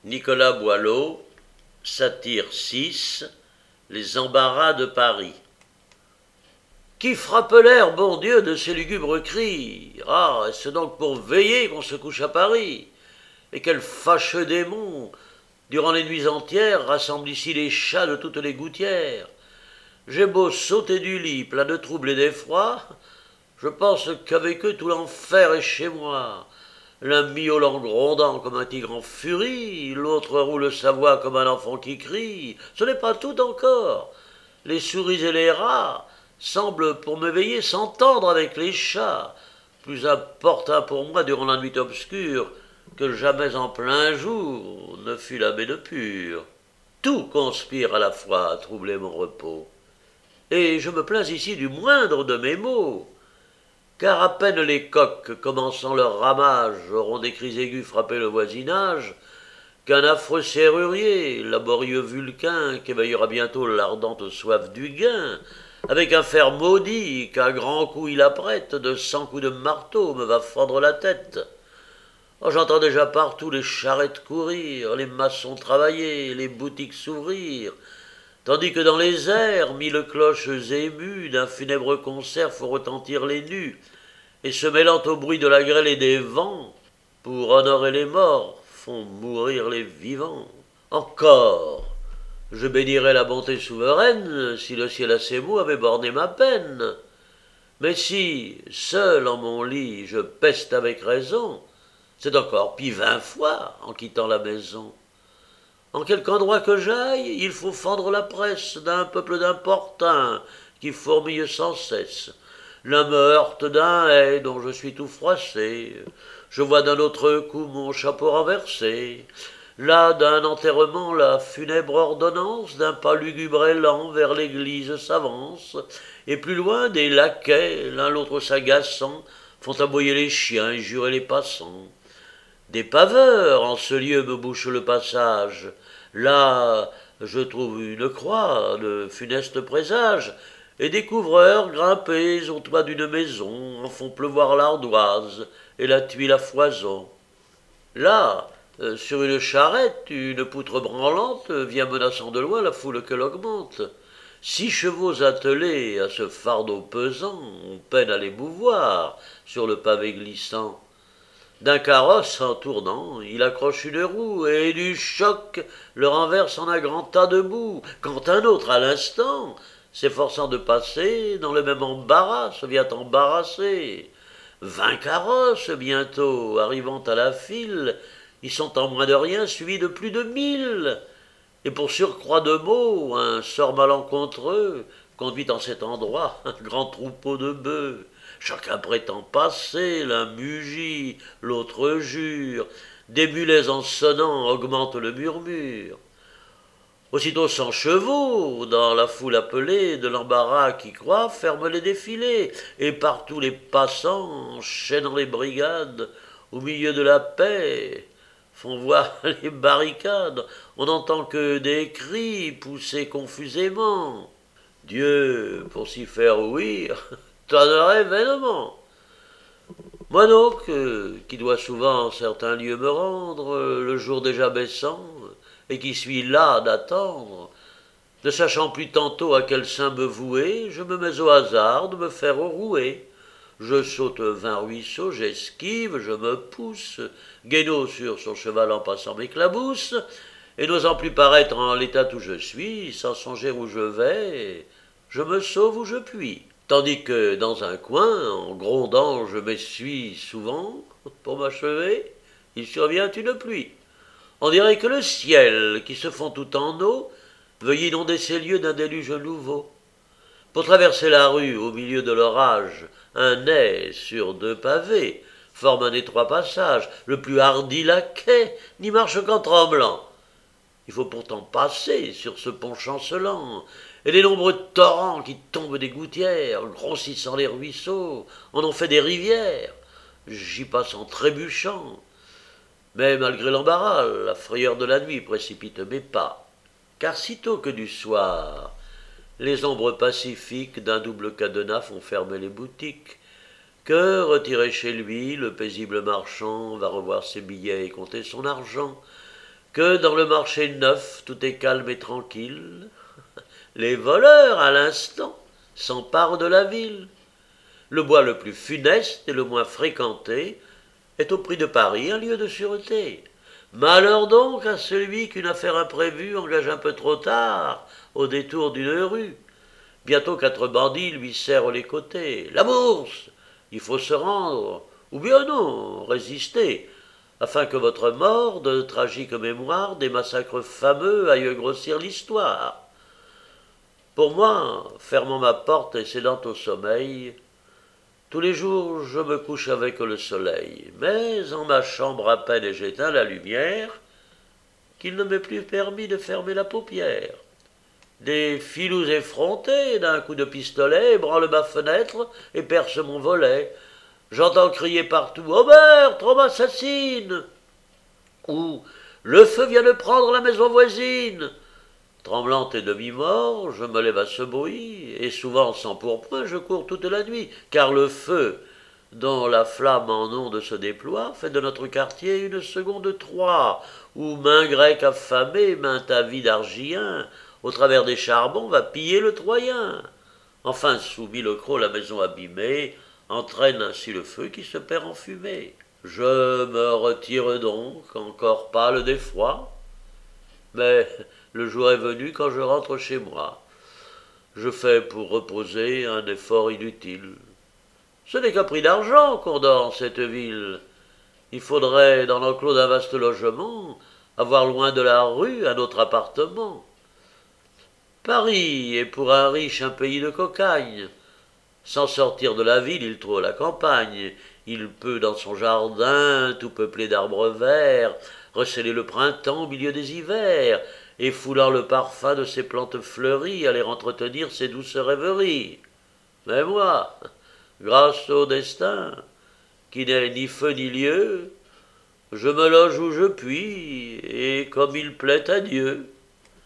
Nicolas Boileau, Satire 6, Les embarras de Paris. Qui frappe l'air, bon Dieu, de ces lugubres cris? Ah, est-ce donc pour veiller qu'on se couche à Paris? Et quel fâcheux démon, durant les nuits entières, rassemble ici les chats de toutes les gouttières. J'ai beau sauter du lit, plein de troubles et d'effroi, je pense qu'avec eux tout l'enfer est chez moi. L'un miaulant grondant comme un tigre en furie, l'autre roule sa voix comme un enfant qui crie. Ce n'est pas tout encore. Les souris et les rats semblent pour me veiller s'entendre avec les chats, plus importun pour moi durant la nuit obscure que jamais en plein jour ne fut la baie de Pure. Tout conspire à la fois à troubler mon repos, et je me plains ici du moindre de mes maux. Car à peine les coqs, commençant leur ramage, auront des cris aigus frappé le voisinage, qu'un affreux serrurier, laborieux Vulcain, qu'éveillera bientôt l'ardente soif du gain, avec un fer maudit qu'à grands coups il apprête, de 100 coups de marteau me va fendre la tête. Oh, j'entends déjà partout les charrettes courir, les maçons travailler, les boutiques s'ouvrir, tandis que dans les airs, 1000 cloches émues d'un funèbre concert font retentir les nus, et se mêlant au bruit de la grêle et des vents, pour honorer les morts, font mourir les vivants. Encore, je bénirais la bonté souveraine si le ciel à ses mots avait borné ma peine. Mais si, seul en mon lit, je peste avec raison, c'est encore pis 20 fois en quittant la maison. En quelque endroit que j'aille, il faut fendre la presse d'un peuple d'importuns qui fourmille sans cesse. L'un me heurte d'un ais dont je suis tout froissé. Je vois d'un autre coup mon chapeau renversé. Là, d'un enterrement, la funèbre ordonnance d'un pas lugubre et lent vers l'église s'avance. Et plus loin, des laquais, l'un l'autre s'agaçant, font aboyer les chiens et jurer les passants. Des paveurs en ce lieu me bouchent le passage. Là, je trouve une croix de funeste présage, et des couvreurs grimpés au toit d'une maison en font pleuvoir l'ardoise et la tuile à foison. Là, sur une charrette, une poutre branlante vient menaçant de loin la foule qu'elle augmente. 6 chevaux attelés à ce fardeau pesant, on peine à les mouvoir sur le pavé glissant. D'un carrosse, en tournant, il accroche une roue, et du choc le renverse en un grand tas de boue, quand un autre, à l'instant, s'efforçant de passer, dans le même embarras, se vient embarrasser. 20 carrosses, bientôt, arrivant à la file, ils sont en moins de rien suivis de plus de 1000. Et pour surcroît de mots, un sort malencontreux conduit en cet endroit un grand troupeau de bœufs. Chacun prétend passer, l'un mugit, l'autre jure. Des mulets en sonnant augmentent le murmure. Aussitôt 100 chevaux, dans la foule appelée, de l'embarras qui croit, ferment les défilés, et partout les passants, enchaînant les brigades, au milieu de la paix, font voir les barricades. On n'entend que des cris poussés confusément. Dieu, pour s'y faire ouïr, tonnerait vainement. Moi donc, qui dois souvent en certains lieux me rendre, le jour déjà baissant, et qui suis là d'attendre, ne sachant plus tantôt à quel sein me vouer, je me mets au hasard de me faire rouer. Je saute 20 ruisseaux, j'esquive, je me pousse, Guénaud sur son cheval en passant m'éclabousse, et n'osant plus paraître en l'état où je suis, sans songer où je vais, je me sauve où je puis. Tandis que dans un coin, en grondant, je m'essuie souvent, pour m'achever, il survient une pluie. On dirait que le ciel, qui se fond tout en eau, veuille inonder ces lieux d'un déluge nouveau. Pour traverser la rue au milieu de l'orage, un ais sur 2 pavés forme un étroit passage. Le plus hardi laquais n'y marche qu'en tremblant. Il faut pourtant passer sur ce pont chancelant, et les nombreux torrents qui tombent des gouttières, grossissant les ruisseaux, en ont fait des rivières. J'y passe en trébuchant. Mais malgré l'embarras, la frayeur de la nuit précipite mes pas. Car sitôt que du soir, les ombres pacifiques d'un double cadenas font fermer les boutiques, que, retiré chez lui, le paisible marchand va revoir ses billets et compter son argent, que dans le marché neuf tout est calme et tranquille. Les voleurs, à l'instant, s'emparent de la ville. Le bois le plus funeste et le moins fréquenté est au prix de Paris un lieu de sûreté. Malheur donc à celui qu'une affaire imprévue engage un peu trop tard au détour d'une rue. Bientôt 4 bandits lui serrent les côtés. La bourse, il faut se rendre, ou bien non, résister, afin que votre mort, de tragique mémoire des massacres fameux, aille grossir l'histoire. Pour moi, fermant ma porte et cédant au sommeil, tous les jours je me couche avec le soleil, mais en ma chambre à peine ai-je éteint la lumière, qu'il ne m'est plus permis de fermer la paupière. Des filous effrontés d'un coup de pistolet ébranlent ma fenêtre et percent mon volet. J'entends crier partout « Au meurtre, on m'assassine !» ou « Le feu vient de prendre la maison voisine !» Tremblante et demi-mort, je me lève à ce bruit, et souvent sans pourpoint je cours toute la nuit, car le feu, dont la flamme en ondes se déploie, fait de notre quartier une seconde Troie, où main grecque affamée, main avide argien, au travers des charbons va piller le Troyen. Enfin, sous 1000 crocs, la maison abîmée entraîne ainsi le feu qui se perd en fumée. Je me retire donc, encore pâle d'effroi, mais le jour est venu quand je rentre chez moi. Je fais pour reposer un effort inutile. Ce n'est qu'à prix d'argent qu'on dort en cette ville. Il faudrait, dans l'enclos d'un vaste logement, avoir loin de la rue un autre appartement. Paris est pour un riche un pays de cocagne. Sans sortir de la ville, il trouve la campagne. Il peut, dans son jardin, tout peuplé d'arbres verts, receler le printemps au milieu des hivers, et foulant le parfum de ses plantes fleuries, aller entretenir ses douces rêveries. Mais moi, grâce au destin, qui n'est ni feu ni lieu, je me loge où je puis, et comme il plaît à Dieu.